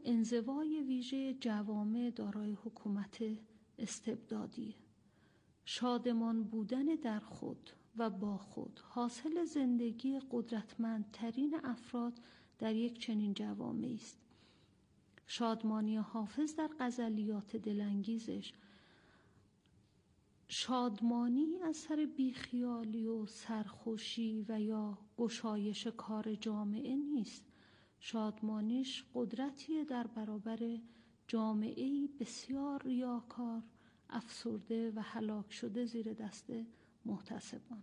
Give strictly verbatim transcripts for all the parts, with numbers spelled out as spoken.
انزوای ویژه جوامع دارای حکومت استبدادی. شادمان بودن در خود و با خود حاصل زندگی قدرتمندترین افراد در یک چنین جوامعی است. شادمانی حافظ در غزلیات دلانگیزش شادمانی اثر بیخیالی و سرخوشی و یا گشایش کار جامعه نیست. شادمانیش قدرتیه در برابر جامعه‌ای بسیار ریاکار، افسرده و هلاک شده زیر دست محتسبان.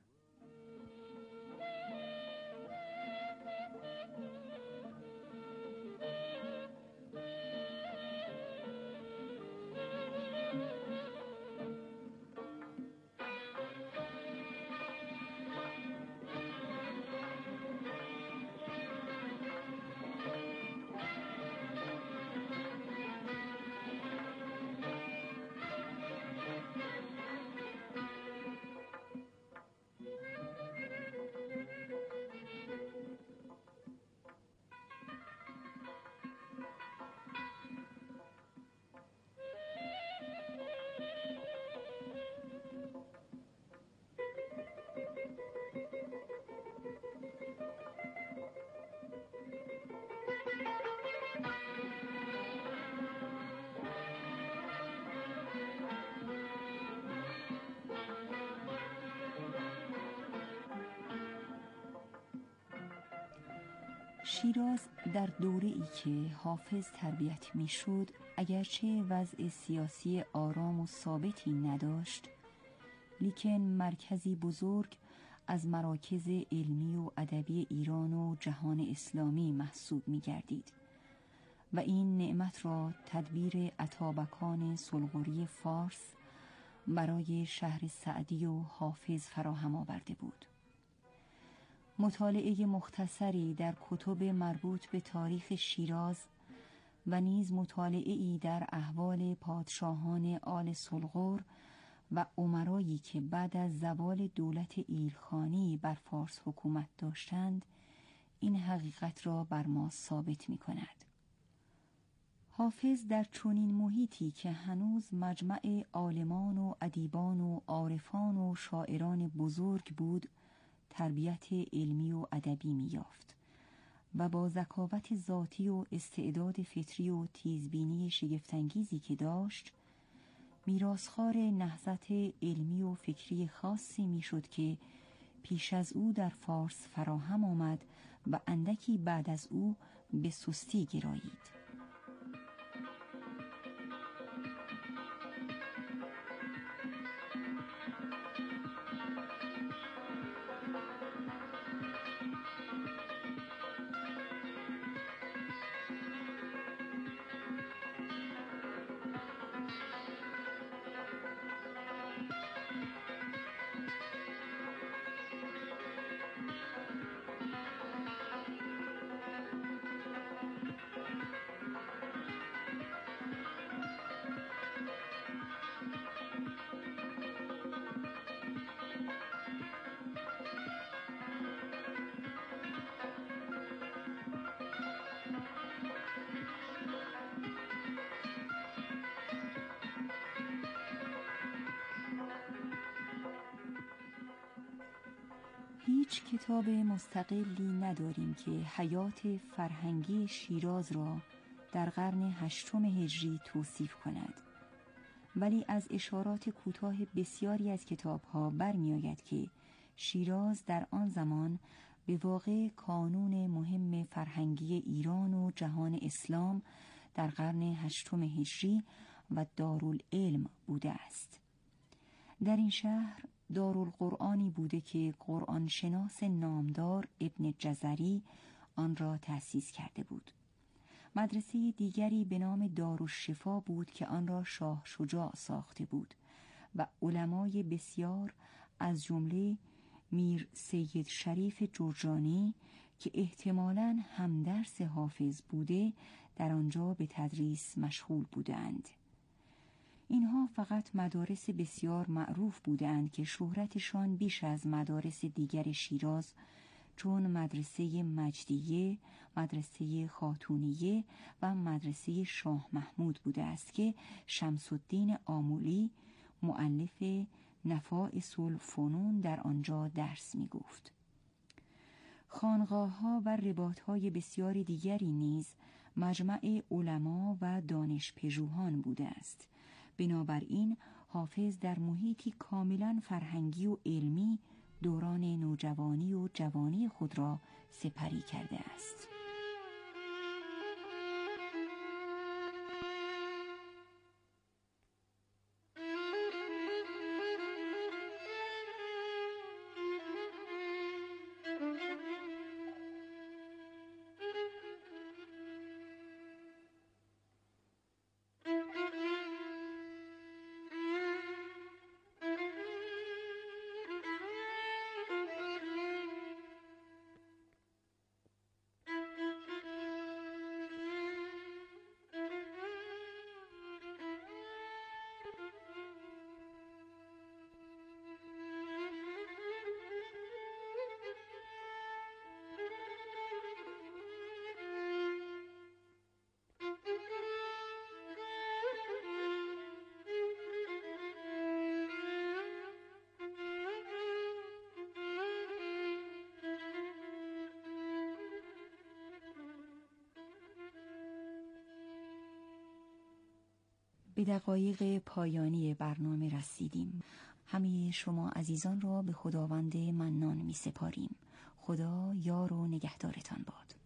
شیراز در دوره‌ای که حافظ تربیت می‌شد، اگرچه وضع سیاسی آرام و ثابتی نداشت، لیکن مرکزی بزرگ از مراکز علمی و ادبی ایران و جهان اسلامی محسوب می‌گردید و این نعمت را تدبیر اتابکان سلغوری فارس برای شهر سعدی و حافظ فراهم آورده بود. مطالعه مختصری در کتب مربوط به تاریخ شیراز و نیز مطالعه‌ای در احوال پادشاهان آل سلغور و امرایی که بعد از زوال دولت ایلخانی بر فارس حکومت داشتند، این حقیقت را بر ما ثابت می کند. حافظ در چنین محیطی که هنوز مجمع عالمان و ادیبان و عارفان و شاعران بزرگ بود، تربیت علمی و ادبی می‌یافت و با ذکاوت ذاتی و استعداد فطری و تیزبینی شگفت‌انگیزی که داشت، میراثخوار نهضت علمی و فکری خاصی میشد که پیش از او در فارس فراهم آمد و اندکی بعد از او به سستی گرایید. هیچ کتاب مستقلی نداریم که حیات فرهنگی شیراز را در قرن هشتم هجری توصیف کند، ولی از اشارات کوتاه بسیاری از کتابها برمی آید که شیراز در آن زمان به واقع کانون مهم فرهنگی ایران و جهان اسلام در قرن هشتم هجری و دارالعلم بوده است. در این شهر دارالقرآنی بوده که قرآن شناس نامدار ابن جزری آن را تأسیس کرده بود. مدرسه دیگری به نام دارالشفا بود که آن را شاه شجاع ساخته بود و علمای بسیار از جمله میر سید شریف جرجانی که احتمالاً همدرس حافظ بوده در آنجا به تدریس مشغول بودند. اینها فقط مدارس بسیار معروف بودند که شهرتشان بیش از مدارس دیگر شیراز چون مدرسه مجدیه، مدرسه خاتونیه و مدرسه شاه محمود بوده است که شمس الدین آمولی مؤلف نفائس الفنون در آنجا درس می گفت. خانقاه‌ها و رباط‌های بسیار دیگری نیز مجمع علما و دانشپژوهان بوده است. بنابراین حافظ در محیطی کاملا فرهنگی و علمی دوران نوجوانی و جوانی خود را سپری کرده است. به دقایق پایانی برنامه رسیدیم. همه شما عزیزان را به خداوند منان می سپاریم. خدا یار و نگهدارتان باد.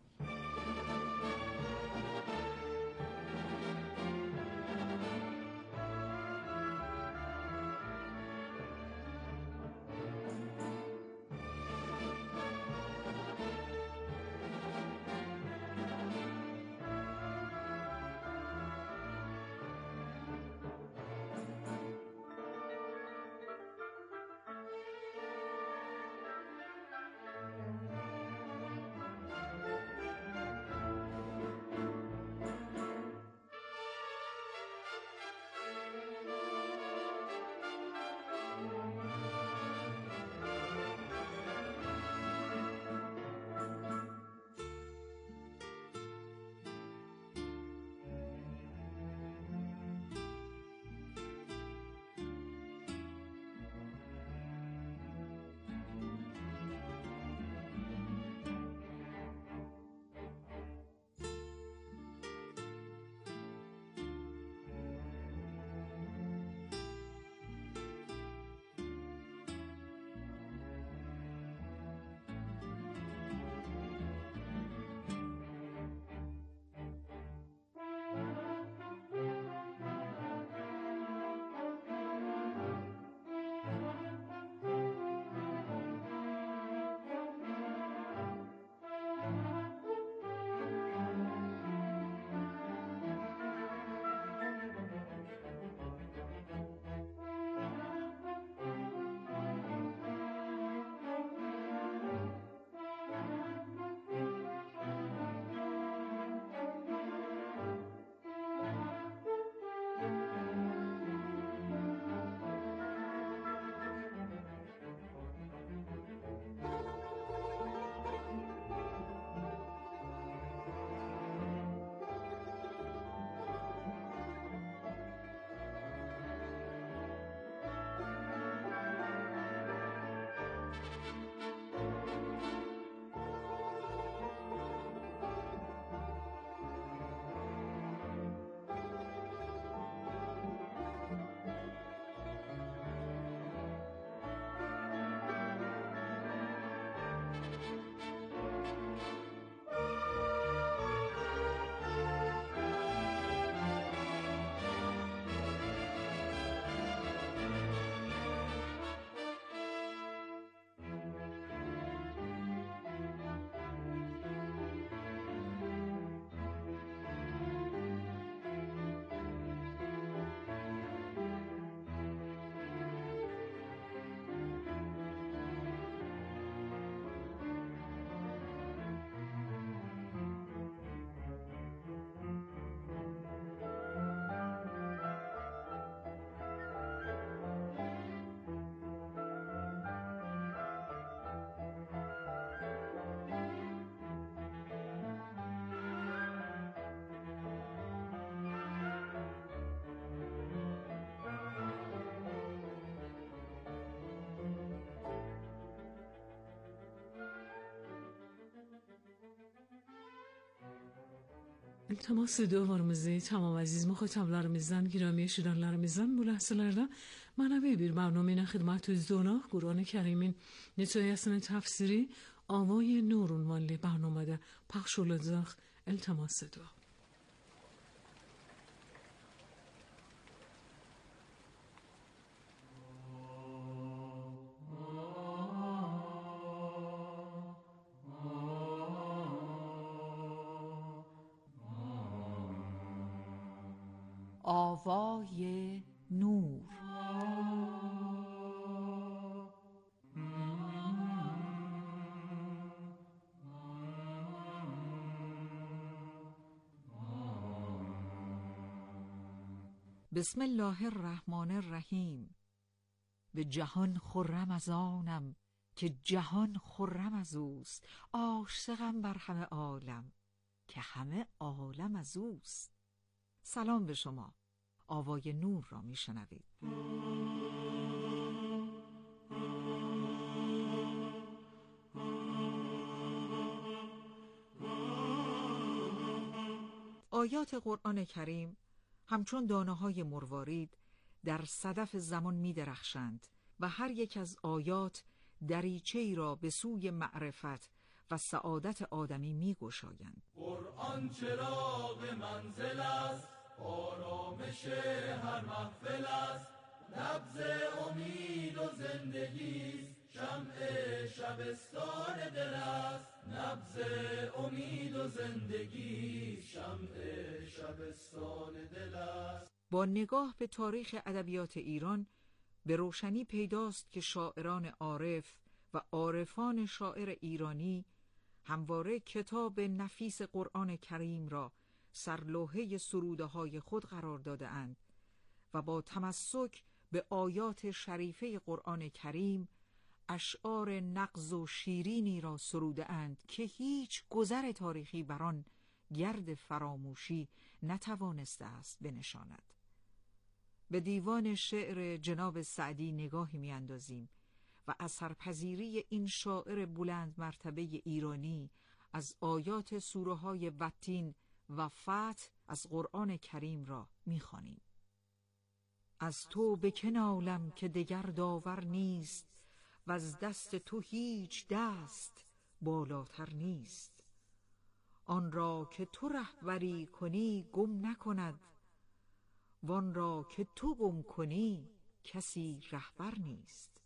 İltimas ediyorlarımızı tamam aziz muhatablarımızdan, girami şiranlarımızdan bu lahzalarda manavi bir برنامه خدمت حضورنا قرآن کریمین نتایسن تفسیری آوای نور عنوان برنامه ده پخش olacak. التماس دعا. آوای نور. بسم الله الرحمن الرحیم. به جهان خرم از آنم که جهان خرم از اوست، عاشقم بر همه عالم که همه عالم از اوست. سلام به شما. آوای نور را میشنوید. آیات قرآن کریم همچون دانه‌های مروارید در صدف زمان می درخشند و هر یک از آیات دریچه‌ای را به سوی معرفت و سعادت آدمی می گشایند. قرآن چراغ منزل است، آرامش هر محفل است، نبض امید و زندگی است، شمع شبستان دل است، نبض امید و زندگی است، شمع شبستان دل است. با نگاه به تاریخ ادبیات ایران به روشنی پیداست که شاعران عارف و عارفان شاعر ایرانی همواره کتاب نفیس قرآن کریم را سرلوحه سروده‌های خود قرار داده اند و با تمسک به آیات شریفه قرآن کریم اشعار نغز و شیرینی را سروده اند که هیچ گذر تاریخی بر آن گرد فراموشی نتوانسته است بنشاند. به دیوان شعر جناب سعدی نگاهی میاندازیم و اثرپذیری این شاعر بلند مرتبه ایرانی از آیات سوره‌های وتین و فتح از قرآن کریم را می‌خوانیم. از تو به که نالم که دگر داور نیست، و از دست تو هیچ دست بالاتر نیست. آن را که تو رهبری کنی گم نکند، وان را که تو گم کنی کسی رهبر نیست.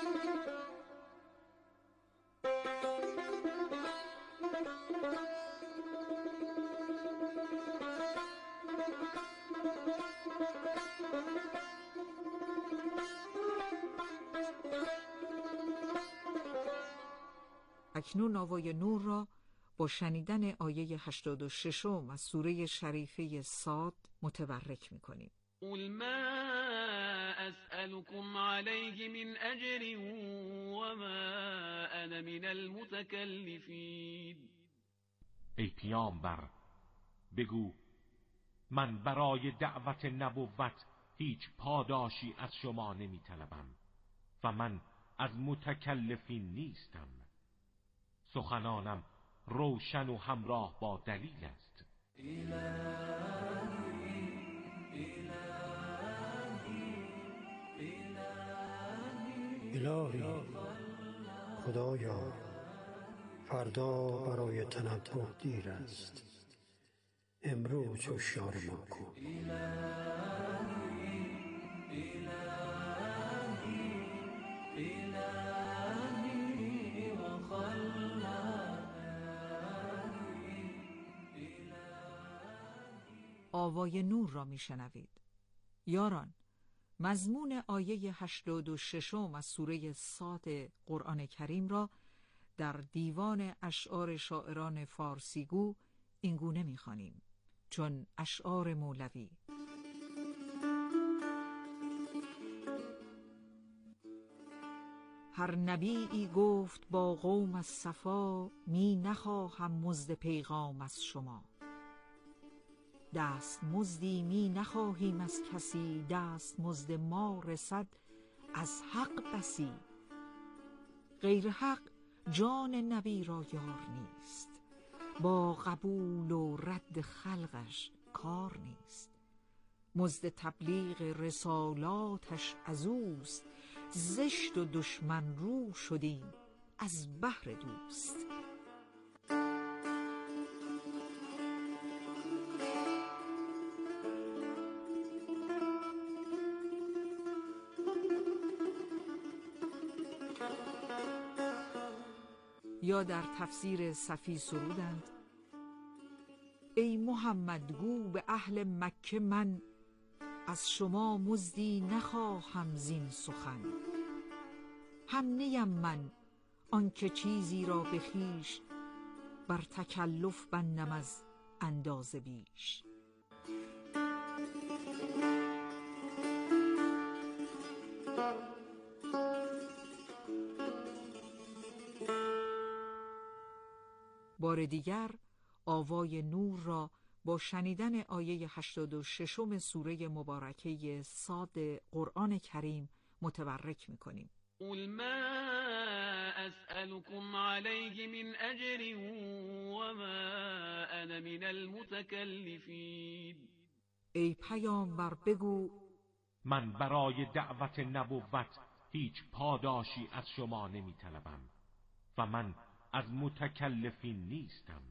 اکنون آوای نور را با شنیدن آیه هشتاد و ششم از سوره شریفه صاد متبرک می‌کنیم. قل ما اسألكم عليه من اجر وما انا من المتكلفين. ای پیامبر بگو من برای دعوت نبوت هیچ پاداشی از شما نمی طلبم و من از متکلفین نیستم. سخنانم روشن و همراه با دلیل است. الهی خدایا، فردا برای تنبه دیر است، امروز هوشیار ما کن. آوای نور را میشنوید. یاران، مضمون آیه هشتاد و ششم از سوره صاد قرآن کریم را در دیوان اشعار شاعران فارسیگو اینگونه می‌خوانیم، چون اشعار مولوی. هر نبیی گفت با قوم از صفا، می نخواهم مزد پیغام از شما. دست مزدی می نخواهیم از کسی، دست مزد ما رسد از حق بسی. غیر حق جان نبی را یار نیست، با قبول و رد خلقش کار نیست. مزد تبلیغ رسالاتش از اوست، زشت و دشمن رو شدیم از بهر دوست. یا در تفسیر صفی سرودند: ای محمد گو به اهل مکه من، از شما مزدی نخواهم زین سخن. هم نیم من آنکه چیزی را به خویش، بر تکلف بندم از اندازه بیش. بار دیگر آوای نور را با شنیدن آیه هشتاد و ششم سوره مبارکه صاد قرآن کریم متبرک می‌کنیم. قل ما اسألكم عليه من اجر وما انا من المتكلفين. ای پیامبر بگو من برای دعوت نبوت هیچ پاداشی از شما نمی طلبم و من از متکلفین نیستم.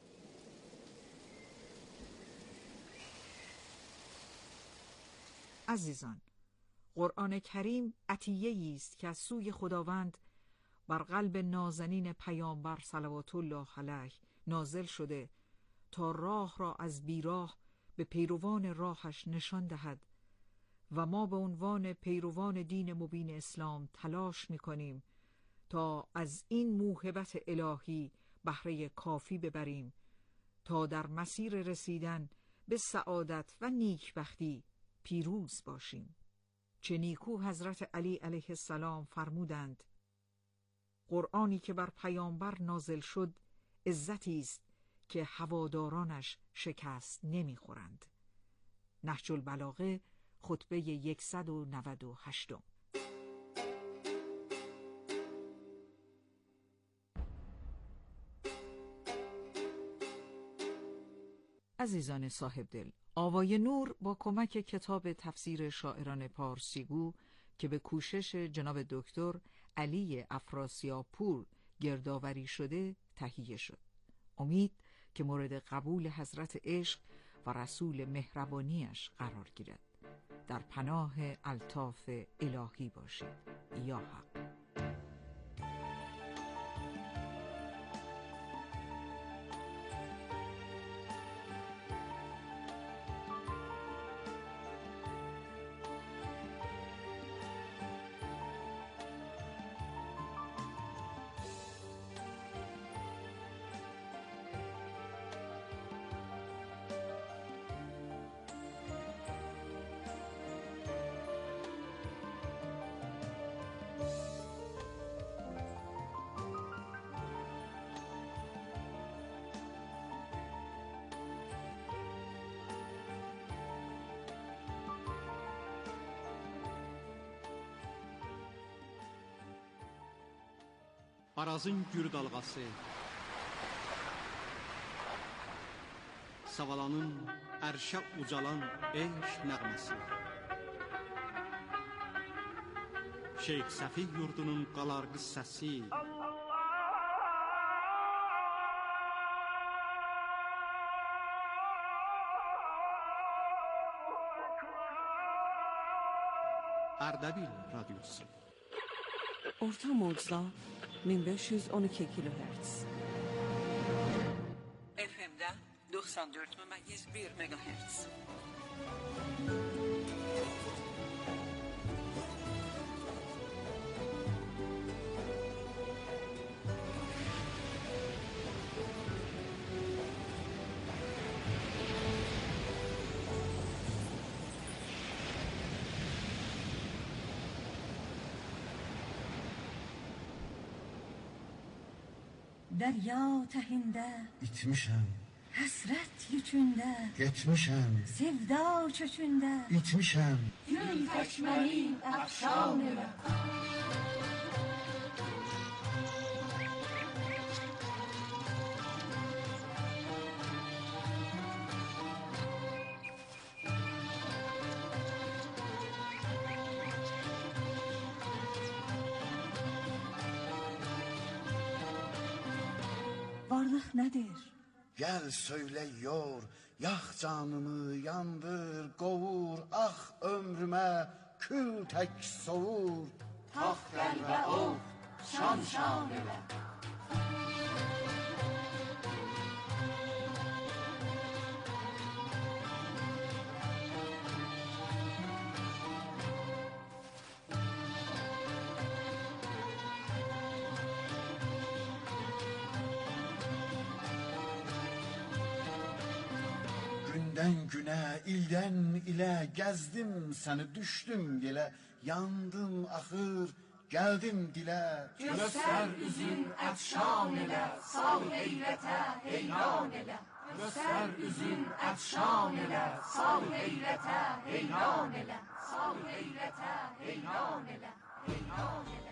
عزیزان، قرآن کریم عطیه‌ای است که از سوی خداوند بر قلب نازنین پیامبر صلوات الله علیه نازل شده تا راه را از بیراه به پیروان راهش نشان دهد و ما به عنوان پیروان دین مبین اسلام تلاش می‌کنیم تا از این موهبت الهی بهره کافی ببریم تا در مسیر رسیدن به سعادت و نیکبختی پیروز باشیم. چه نیکو حضرت علی علیه السلام فرمودند: قرآنی که بر پیامبر نازل شد عزتی است که هوادارانش شکست نمیخورند. نهج البلاغه خطبه صد و نود و هشت. عزیزان صاحب دل، آوای نور با کمک کتاب تفسیر شاعران پارسیگو که به کوشش جناب دکتر علی افراسیابپور گردآوری شده تهیه شد. امید که مورد قبول حضرت عشق و رسول مهربانیش قرار گیرد. در پناه الطاف الهی باشید یا حق. Arazın gür dalğası, Savalanın ərşə ucalan eşq nəğməsi, Şeyx Səfi yurdunun qalar qıssəsi, Ərdəbil radyosu. Orta mocda min beş yüz on iki kilohertz. F M'de doksan dört memeyiz bir megahertz. Derya tehinde itmişem, hasret yüçünde getmişem, sevda çöçünde itmişem, gül teşmenin akşamına. Ayrılık nedir? Gel söyle yor, yak canımı yandır, qovur, ah ömrüme kül tek soğur. Taxt qəlbə ol, şan şan elə. Gündən günə, ildən ilə gəzdim səni, düşdüm yelə, yandım axır, gəldim dilə. Göstər üzün əfşan elə, sal heyrətə heyran elə. Göstər üzün əfşan elə, sal heyrətə heyran elə. Sal heyrətə heyran elə, heyran elə.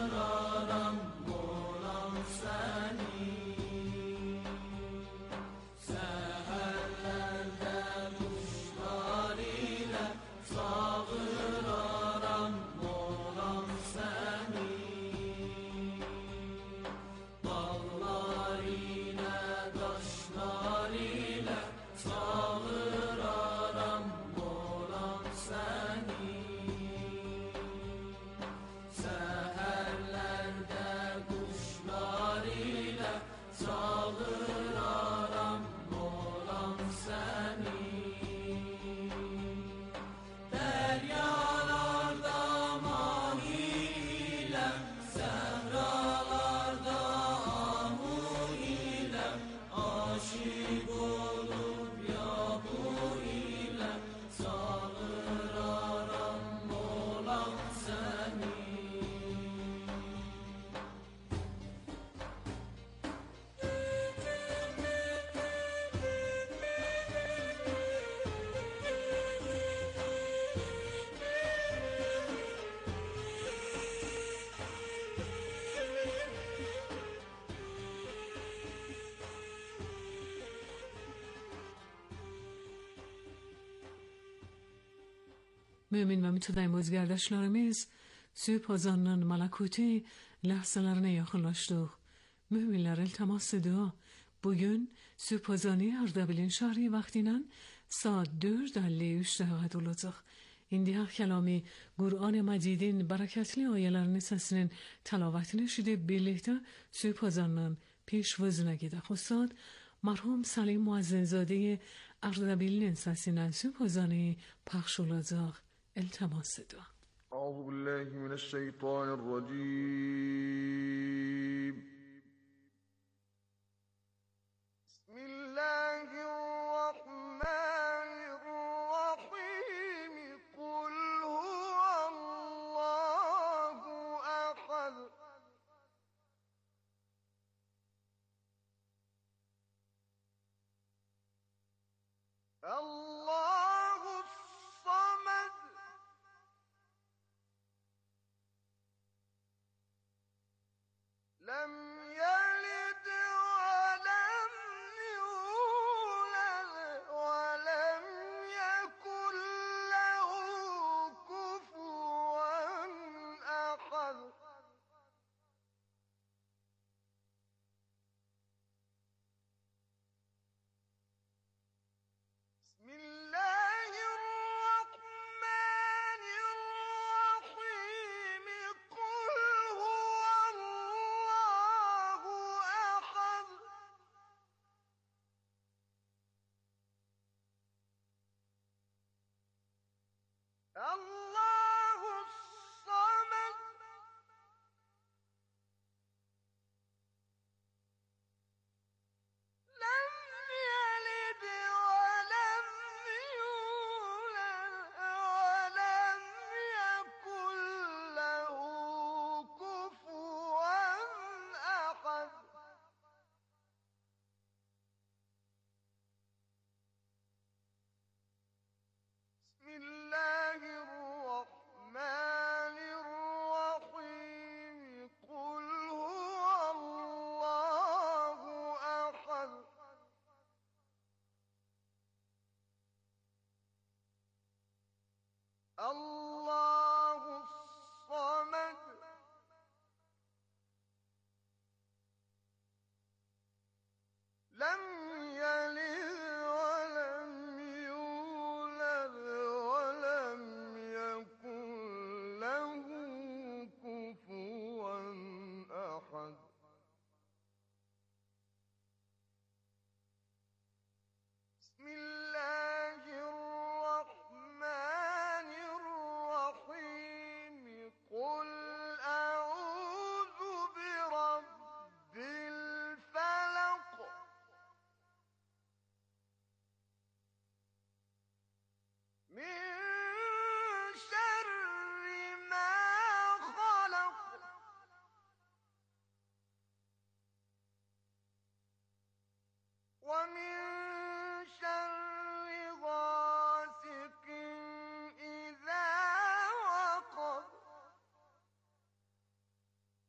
Mümin ve mütedeyimiz kardeşlerimiz, süp azanın malakuti lahzalarına yakınlaştık. Müminler iltimas ediyor. Bugün süp azanı Ardabil'in şehri vaktinen saat dört elli üç dakika olacak. İndi kelami Kur'an Mecid'in bereketli ayelerini sesinin telavetini şide birlikte süp azanın پیشوازونه گیده خستاد مرحوم سلیم معززاده اردبیلین سسینن سپازانی پخشولازاق التماس دو أعوذ بالله من الشيطان الرجيم بسم الله الرحمن الرحيم قل هو الله أحد الله الصمد لم يلد ولم يولد ولم يكن له كفوا أحد بسم الله الرحمن الرحيم قل هو الله أحد الله الصمد لم يلد ولم يولد ولم يكن له كفوا أحد بسم الله الرحمن الرحيم قل هو الله أحد الله الصمد لم يلد ولم يولد ولم يكن له كفوا أحد بسم الله الرحمن الرحيم قل أعوذ برب الفلق من شر ما خلق ومن شر غاسق إذا وقب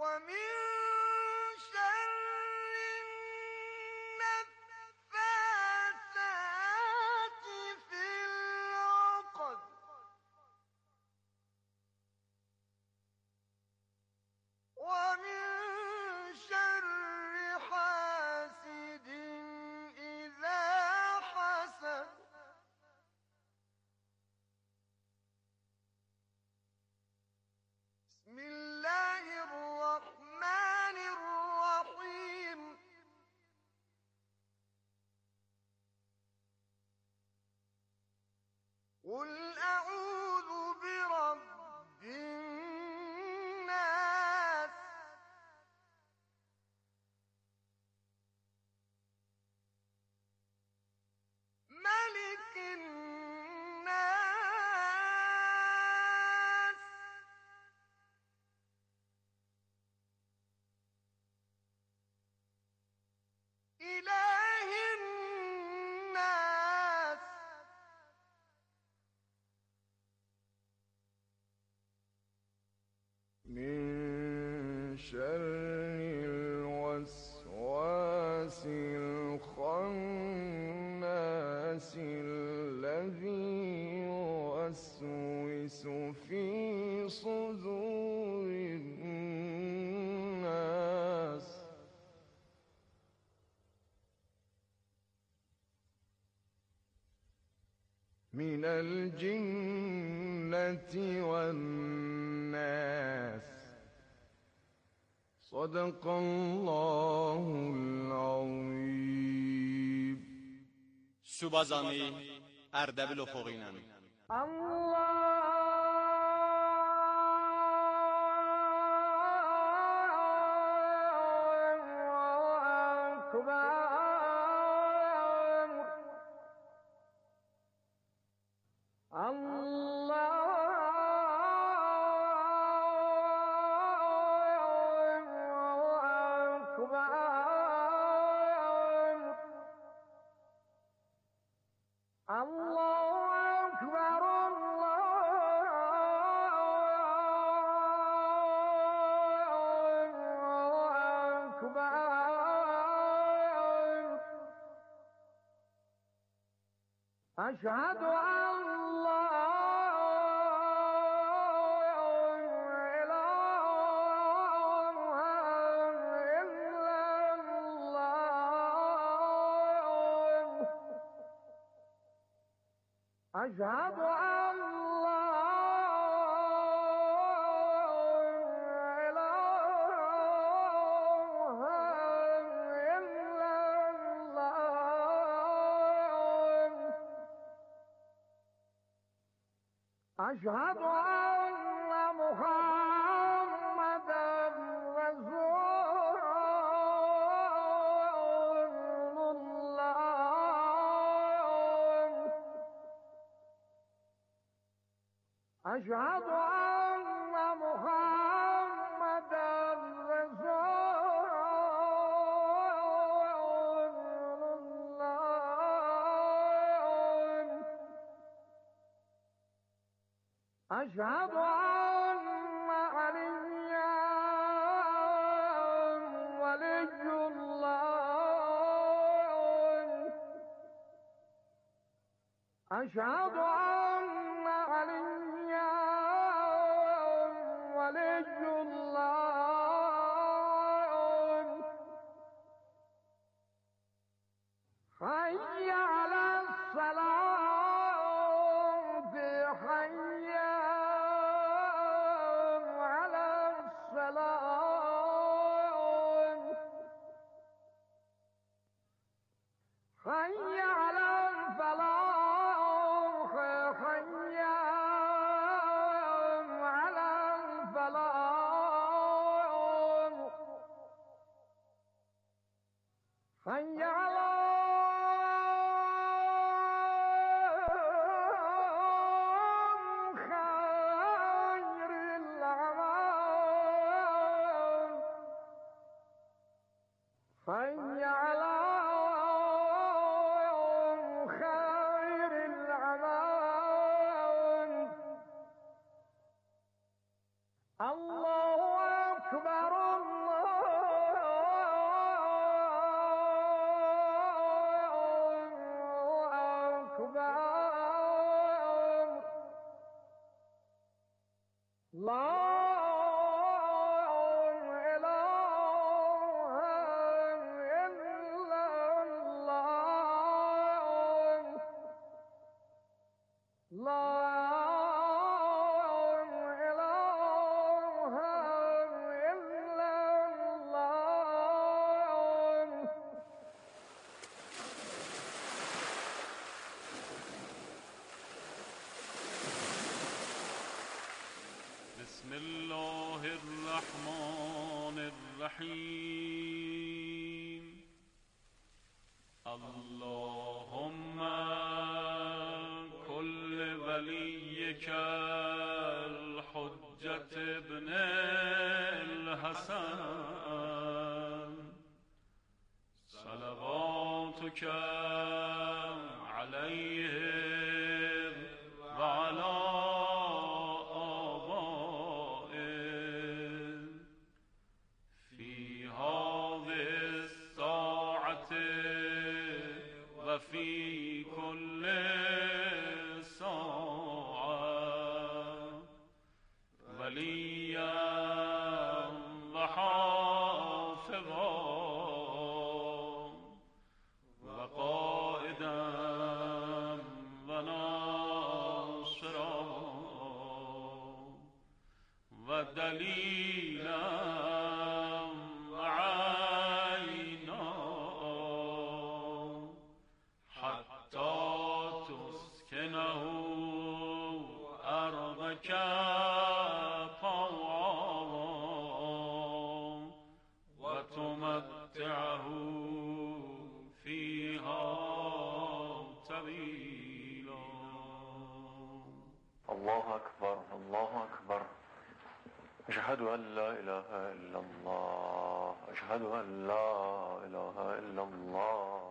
ومن شر النفاثات في العقد ومن شر حاسد إذا حسد بسم الله الرحمن الرحيم قل أعوذ برب الناس ملك الناس إله الناس من شر الوسواس الخناس الذي يوسوس في صدور الناس من الجنة والناس. صدق الله العظيم. Subazami Erdebil oxuğuyla. أشهد أن لا إله إلا الله. أشهد أن لا أشهد أن محمدا رسول الله. أشهد أن محمدا رسول الله. أشهد أن عليا ولي الله. أشهد أن عليا ولي الله. حي على الصلاة حي على الصلاة حي على الفلاح حي على الفلاح حي على حي على خير الأعمال. الله أكبر بسم الله الرحمن الرحیم اللهم كل وليك الحجة ابن الحسن صلواتك عليه وعلى في كل ساعة وليا وحافظا وقائدا وناصرا ودليلا وتمتعه فيها طويلا. الله أكبر الله أكبر أشهد أن لا إله إلا الله أشهد أن لا إله إلا الله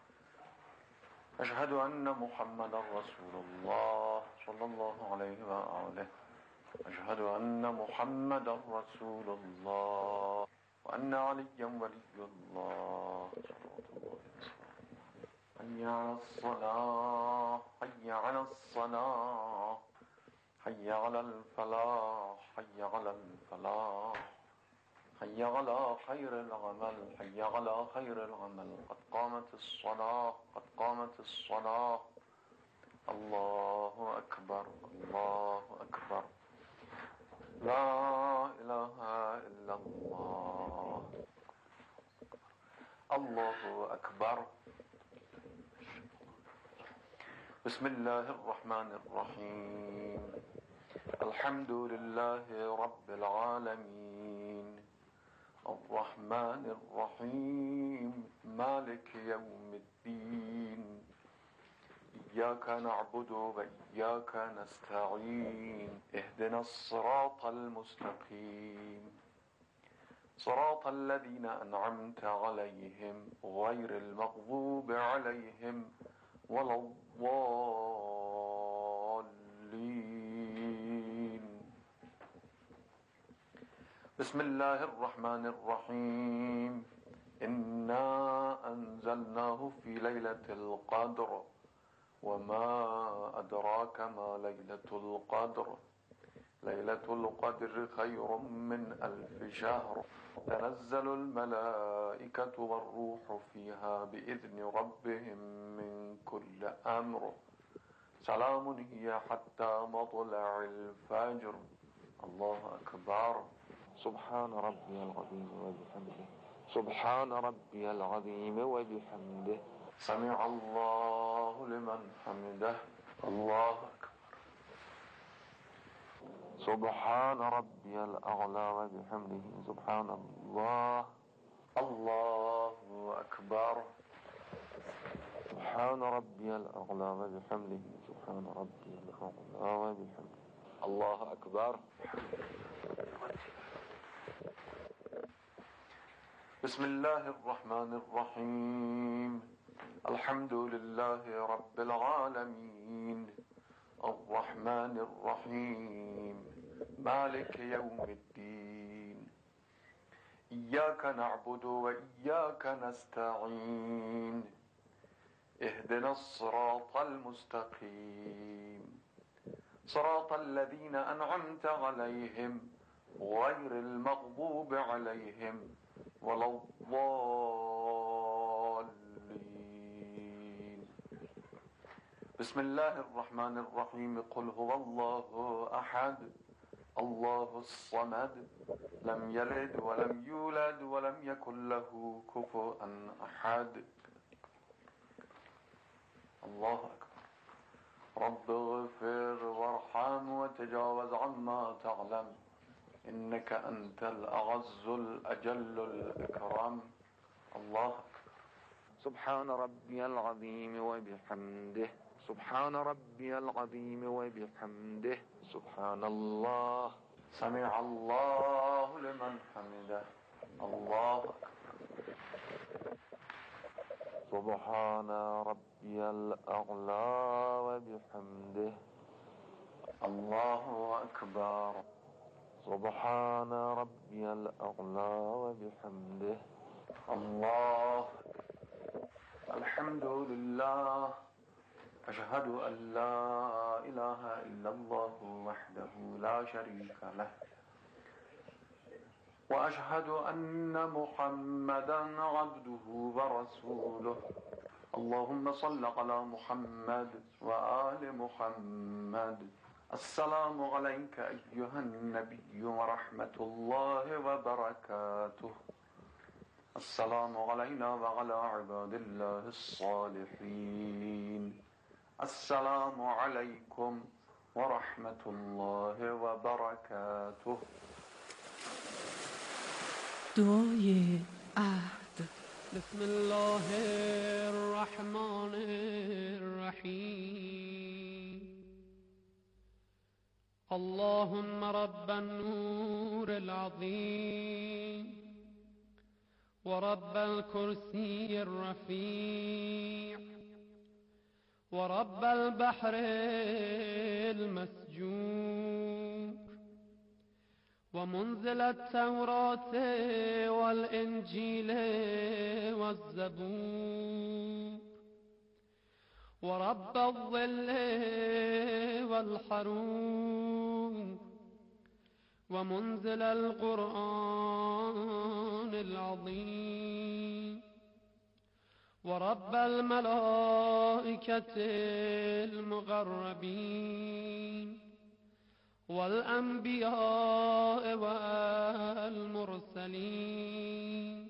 أشهد أن محمد رسول الله صلى الله عليه وآله أشهد أن محمد رسول الله وأن عليا ولي الله حي على الصلاة حي على الصلاة حي على الفلاح حي على الفلاح حي على خير العمل حي على خير العمل قد قامت الصلاة قد قامت الصلاة الله أكبر الله أكبر لا إله إلا الله الله أكبر. بسم الله الرحمن الرحيم الحمد لله رب العالمين الرحمن الرحيم مالك يوم الدين إياك نعبد وإياك نستعين اهدنا الصراط المستقيم صراط الذين أنعمت عليهم غير المغضوب عليهم ولا الضالين. بسم الله الرحمن الرحيم إنا أنزلناه في ليلة القدر وما أدراك ما ليلة القدر ليلة القدر خير من ألف شهر تنزل الملائكة والروح فيها بإذن ربهم من كل أمر سلام هي حتى مطلع الفجر. الله أكبر. سبحان ربي العظيم وبحمده سبحان ربي العظيم وبحمده سمع الله لمن حمده. الله أكبر. سبحان ربي الأعلى وبحمده سبحان الله. الله أكبر. سبحان ربي الأعلى وبحمده سبحان ربي الأعلى وبحمده. الله أكبر. بسم الله الرحمن الرحيم الحمد لله رب العالمين الرحمن الرحيم مالك يوم الدين إياك نعبد وإياك نستعين اهدنا الصراط المستقيم صراط الذين أنعمت عليهم غير المغضوب عليهم ولا الضالين. بسم الله الرحمن الرحيم. قل هو الله أحد الله الصمد لم يلد ولم يولد ولم يكن له كفوا أحد. الله أكبر. رب اغفر وارحم وتجاوز عما تعلم إنك أنت الأعز الأجل الأكرم. الله أكبر. سبحان ربي العظيم وبحمده سبحان ربي العظيم وبحمده سبحان الله سمع الله لمن حمده. الله أكبر. سبحان ربي الأعلى وبحمده. الله أكبر. سبحان ربي الأعلى وبحمده. الله. الحمد لله. أشهد أن لا إله إلا الله وحده لا شريك له وأشهد أن محمدا عبده ورسوله. اللهم صل على محمد وآل محمد. السلام عليك أيها النبي ورحمة الله وبركاته. السلام علينا وعلى عباد الله الصالحين. السلام عليكم ورحمة الله وبركاته. دعای عهد. بسم الله الرحمن الرحيم. اللهم رب النور العظيم ورب الكرسي الرفيع ورب البحر المسجور ومنزل التوراة والإنجيل والزبور ورب الظل والحرور ومنزل القرآن العظيم ورب الملائكة المقربين والأنبياء والمرسلين.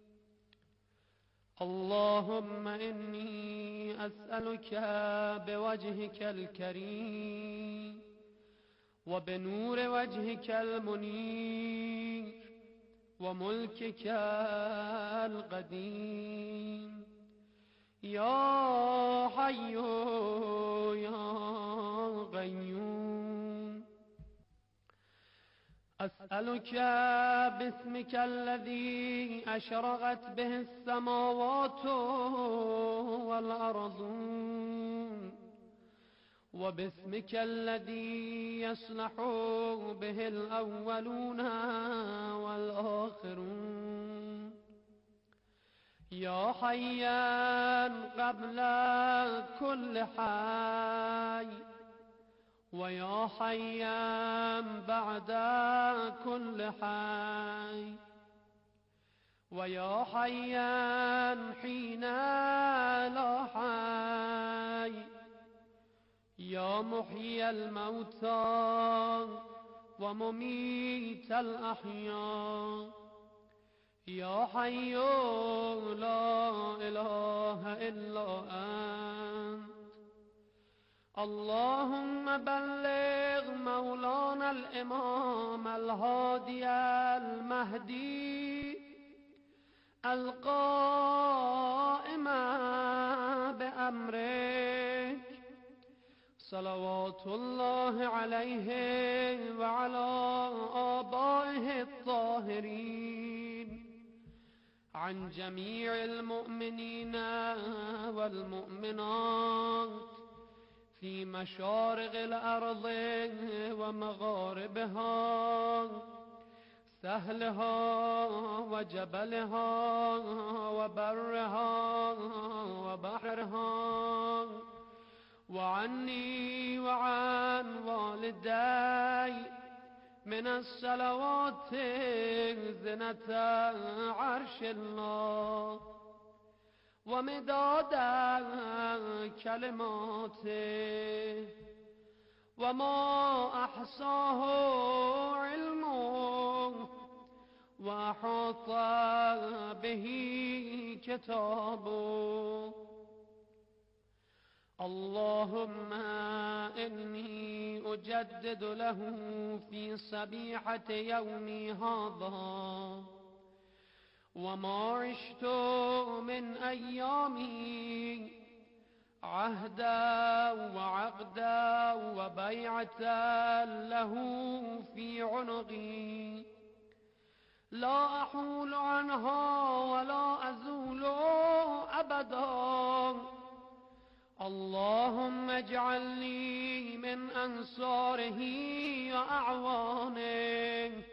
اللهم إني أسألك بوجهك الكريم وبنور وجهك المنير وملكك القديم يا حي يا قيوم. أسألك باسمك الذي أشرقت به السماوات والأرضون وباسمك الذي يصلح به الأولون والآخرون يا حيا قبل كل حي ويا حيا بعد كل حي ويا حيا حين لا حي يا محيي الموتى ومميت الأحياء يا حي لا إله إلا أنت. اللهم بلغ مولانا الإمام الهادي المهدي القائم بأمرك صلوات الله عليه وعلى آبائه الطاهرين عن جميع المؤمنين والمؤمنات في مشارق الأرض ومغاربها سهلها وجبلها وبرها وبحرها وعني وعن والدي من الصلوات زنة عرش الله ومداد كلماته وما أحصاه علمه وأحاط به كتابه. اللهم إني أجدد له في صبيحة يومي هذا وما عشت من أيامي عهدا وعقدا وبيعة له في عنقي لا أحول عنها ولا أزول أبدا. اللهم اجعلني من أنصاره وأعوانه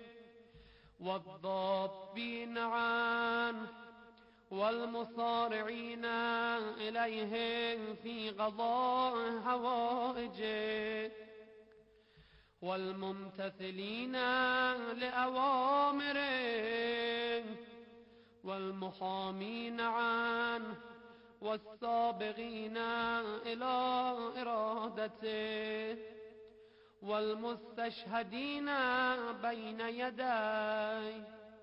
والضابين عنه والمصارعين إليه في قضاء حوائجه والممتثلين لأوامره والمحامين عنه والسابقين إلى إرادته والمستشهدين بين يديه.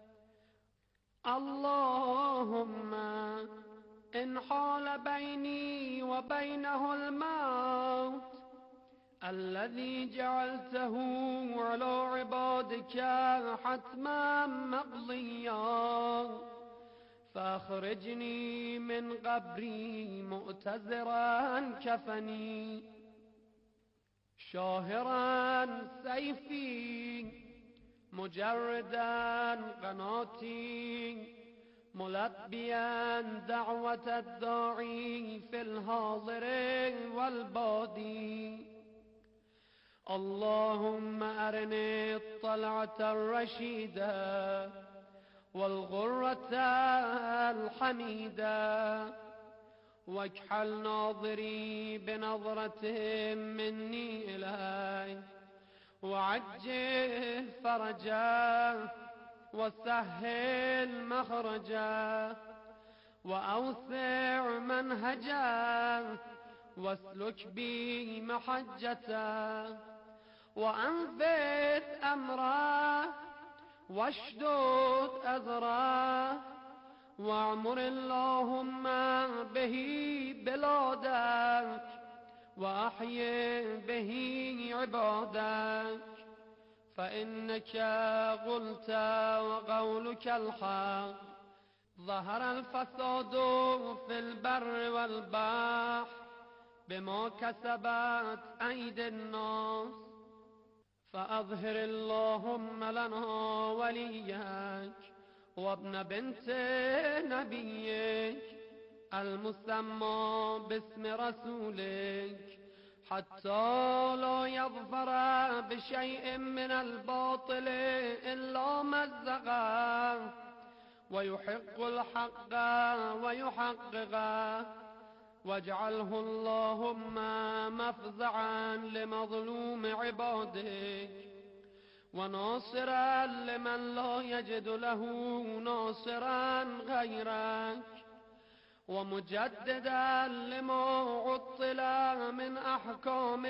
اللهم إن حال بيني وبينه الموت الذي جعلته على عبادك حتما مقضيا فأخرجني من قبري مؤتزرا كفني شاهرا سيفي مجردا قناتي ملبيا دعوة الداعي في الحاضر والبادي. اللهم أرني الطلعة الرشيدة والغرة الحميدة واكحل ناظري بنظرة مني إلي وعجل فرجا وسهل مخرجا وأوسع منهجا واسلك بي محجتا وأنفذ أمره واشدد أزره واعمر اللهم به بلادك وأحيي به عبادك فإنك قلت وقولك الحق. ظهر الفساد في البر والبحر بما كسبت أيدي الناس فأظهر اللهم لنا وليك وابن بنت نبيك المسمى باسم رسولك حتى لا يظفر بشيء من الباطل إلا مزقه ويحق الحق ويحققه واجعله اللهم مفزعا لمظلوم عبادك وناصرا لمن لا يجد له ناصرا غيرك ومجددا لما عطل من أحكام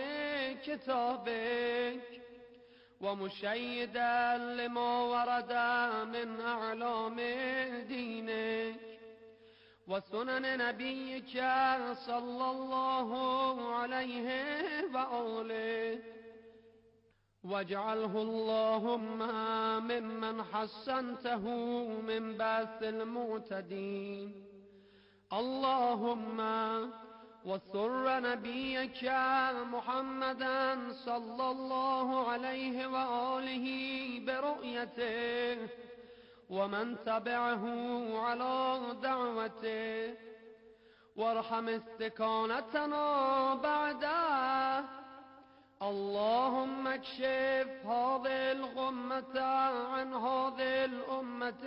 كتابك ومشيدا لما ورد من أعلام دينك وسنن نبيك صلى الله عليه وآله واجعله اللهم ممن حسنته من بأس المعتدين. اللهم وسر نبيك محمدا صلى الله عليه وآله برؤيته ومن تبعه على دعوته وارحم استكانتنا بعده. اللهم اكشف هذه الغمة عن هذه الأمة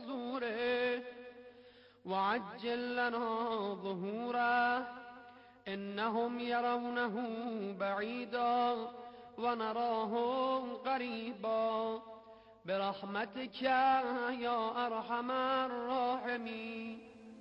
بحضوره وعجل لنا ظهوره فإنهم يرونه بعيدا ونراه قريبا برحمتك يا أرحم الراحمين.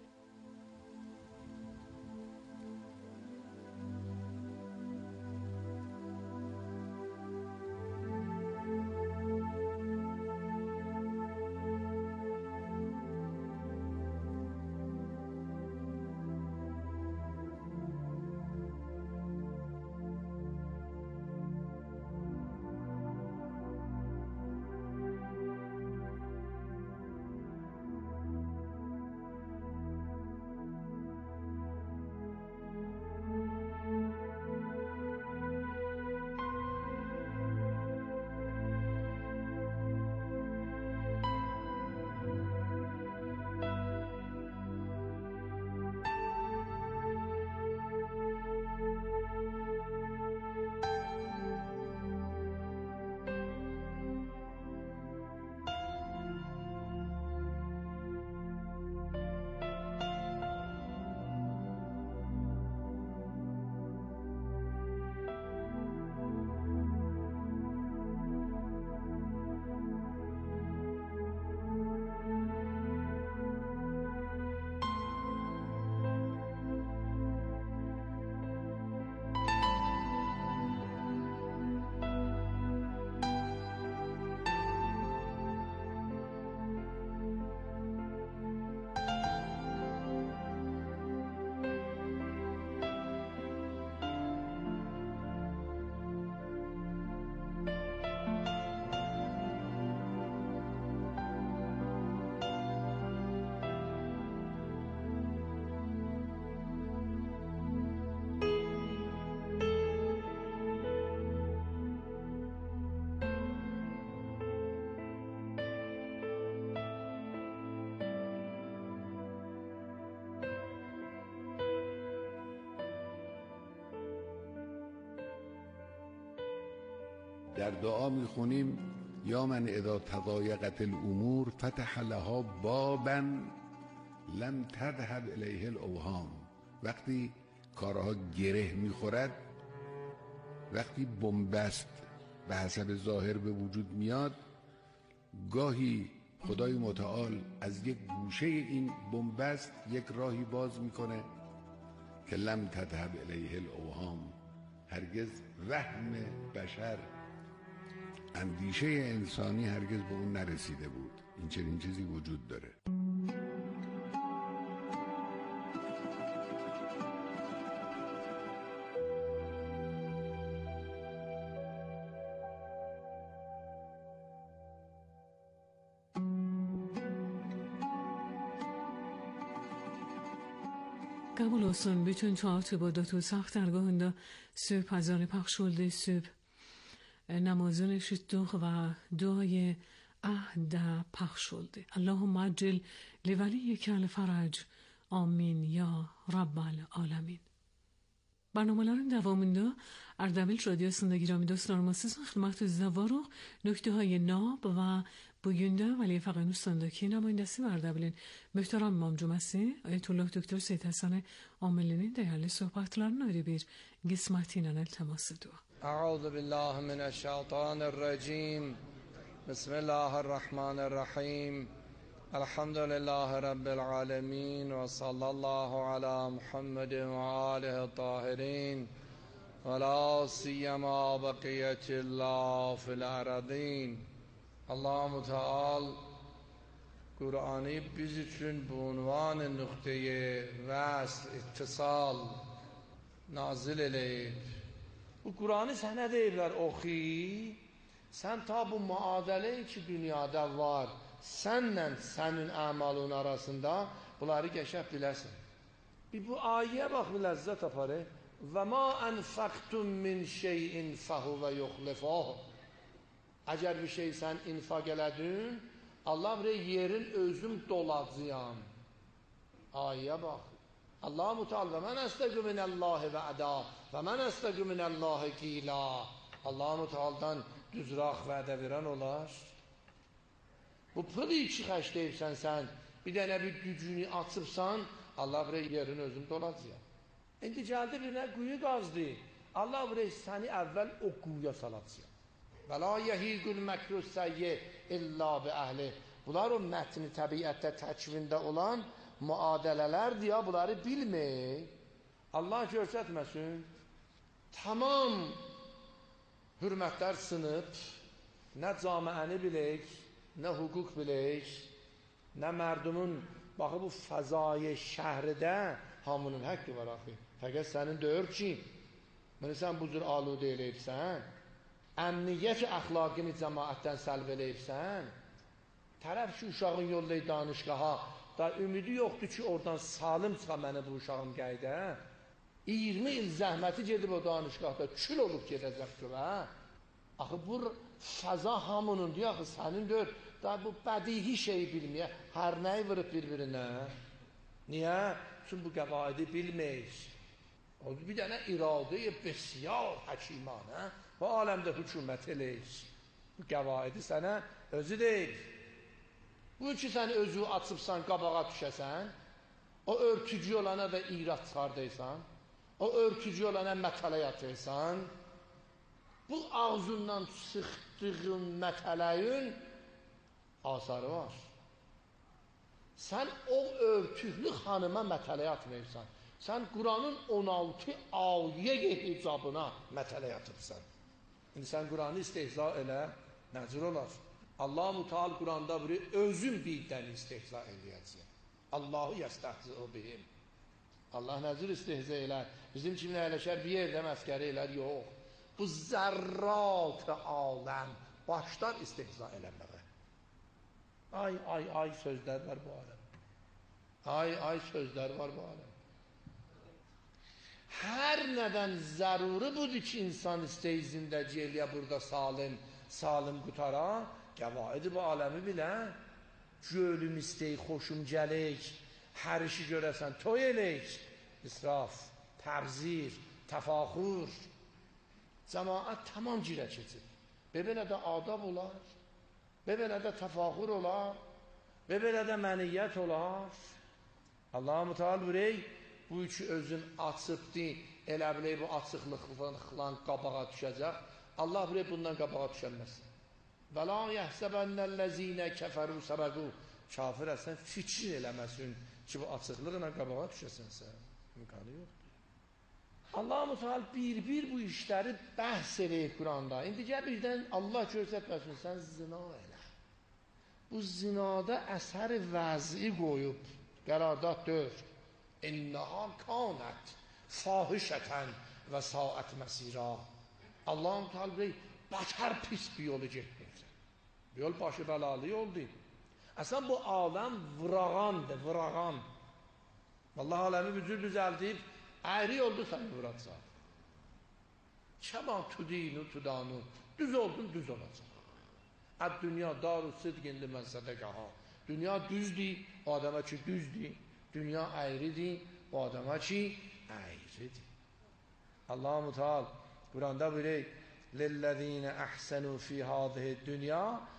در دعا میخونیم یا من اذا تضایقت الامور فتح لها بابا لم تذهب الیه الاوهام. وقتی کارها گره میخورد، وقتی بنبست به حسب ظاهر به وجود میاد، گاهی خدای متعال از یک گوشه این بنبست یک راهی باز میکنه که لم تذهب الیه الاوهام. هرگز وهم بشر، اندیشه انسانی هرگز به اون نرسیده بود. این چنین چیزی وجود داره. قبول olsun bütün çağatı boda tu sax درگاهında صبح اذان پخش شده، صبح نمازان شدوخ و دعای عهد پخش شده. اللهم عجل لولیک الفرج آمین یا رب العالمین. برنامه‌ların devamında Ardabil Radyosu'nda giramı dostlarıma sizin xidmətinizdə varıq. Nöqtəhay nab və bugün də Vəli Fəqən Ustandakı nümayəndəsi Ardabilin möhtərəm İmam Cüməsi Ayətullah Doktor Seyid Həsən Amilinin dəyərli söhbətlərini öyrə bir qisməti ilə iltimas ediyor. أعوذ بالله من الشيطان الرجيم بسم الله الرحمن الرحيم الحمد لله رب العالمين وصلى الله على محمد وآله الطاهرين ولا سيما بقية الله في الأرضين. Allah Teala Kur'an'ı biz için bu unvan noktayı vasl, ittisal nazil eləyib. Bu Kur'an'ı sənə deyirlər oxi, sən ta bu müadiləyi ki dünyada var, sənlə sənin əmalın arasında bunları qəşəb biləsən. Bir bu ayəyə bax, bir ləzzət aparı. Və ma ənfəqtum min şeyin fəhuvə yuxlifah. Əgər bir şey sən infaq elədin, Allah bir yerin özüm dolacağım. Ayəyə bax. Allah Teala və mən əstəqü minəllahi və'da və mən əstəqü minəllahi qila. Allah Teala'dan düzraq vədə verən olar. Bu pılı iki xəşləyibsən sən, bir dənə bir gücünü açıbsan, Allah bir yerin özüm dolacağım. İndi gəldi birinə quyu qazdı. Allah buraya səni əvvəl o quyuya salacaq. Və la yəhigul məkru səyyi illa bi əhli. Bunlar o mətni təbiətdə təkvində olan müadələlərdir ya, bunları bilmək. Allah görsətməsin. Tamam hürmətlər sınıb, nə camiəni bilək, nə hüquq bilək, nə mərdumun, baxı bu fəzai şəhridə hamının həqqi var axı. Fəqət sənin deyir ki, bunu sən bu cür aludə eləyibsən, əmniyyət əxlaqini cəmaətdən səlb eləyibsən, tərəf ki, uşağın yollayı danışqaha, da ümidi yoxdur ki, oradan salim çıxa məni bu uşağım qayda. iyirmi il zəhməti gedib o danışqahda, kül olub gedəcək ki, və? Axı, bu fəza hamının diyor, axı, sənin deyir, da bu bədihi şeyi bilməyə, hər nəyi vırıb bir-birinə. Niyə? Çünki bu qəvaidi bilməyik. O bir dənə iradə-i bəsiyar həkimanə bu aləmdə hükümət eləyik. Bu qəvaidi sənə özü deyil. Bu ki, sən özü açıbsan, qabağa düşəsən, o örtücü olana da irat çıxardaysan, o örtücü olana mətələ yatırsan, bu ağzından çıxdığın mətələyin asarı var. Sən o örtüklü xanıma mətələ yatmayırsan. Sən Quranın on altı ayə icabına mətələ yatıbsan. İndi sən Quranı istehza elə, nəcür olar? Allah-u Teala Quranda biri özün birdən istehza eləyəcək. Allahu yəstəhzi-u bihim. Allah nəcür istehza elər? Bizim kimi əyləşər bir yerdə məskəri elər, yox. Bu zərrat-ı aləm başlar istehza eləməyə. Ay, ay, ay sözlər var bu aləm. Ay, ay sözlər var bu aləm. Hər nədən zəruri budur ki, insan isteyizində celiyə burada salim, salim qutara, qəvaidi bu aləmi bilə, gölüm istey, xoşum gələk, hər işi görəsən, toy elək, israf, təbzir, təfaxur, cəmaət tamam girə keçir. Və belə də adab olar, və belə də təfaxur olar, və belə də məniyyət olar. Allah-u Teala bürey, bu üçü özün açıbdı, elə bilək bu açıqlıqla qabağa düşəcək. Allah bürey bundan qabağa düşəlməsin. Və la yəhsəbənnəl-ləzinə kəfəru səbəqu. Kafir əsən fikir eləməsin ki, bu açıqlıqla qabağa düşəsənsə. İmkanı yoxdur. Allah-u Teala bir-bir bu işləri bəhs eləyib Quranda. İndi gəl birdən Allah görsətməsin, sən zina elə. Bu zinada əsər vəzi qoyub, qərardat dör. İnnəhə kanət fahişətən və saət məsira. Allah-u Teala deyir, batər pis bir yolu getməyəcək. Bir yol başı bəlalı yoldur. Əsən bu aləm vırağandır, vırağan. Allah aləmi bücür düzəldib, əyri yoldur səni vuracaq. Kəma tudinu tudanu, düz oldun, düz olacaq. Əd dünya daru sidqinli mən sədəqəha. Dünya düzdür, o adama ki düzdür. Dünya əyridir, o adama ki əyridir. Allah-u Teala Quranda buyuruyor: "Lillezine ahsenu fi hadihi dünya